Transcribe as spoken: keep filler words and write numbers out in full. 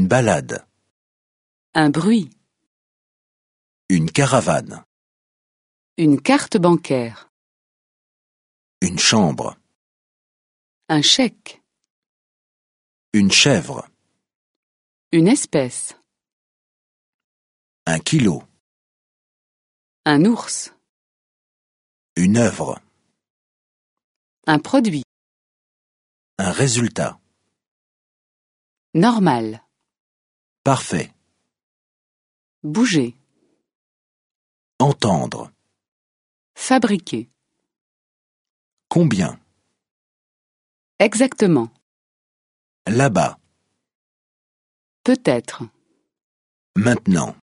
balade. Un bruit. Une caravane. Une carte bancaire. Une chambre. Un chèque. Une chèvre. Une espèce. Un kilo. Un ours. Une œuvre. Un produit. Un résultat. Normal. Parfait. Bouger. Entendre. Fabriquer. Combien? Exactement. Là-bas. Peut-être. Maintenant.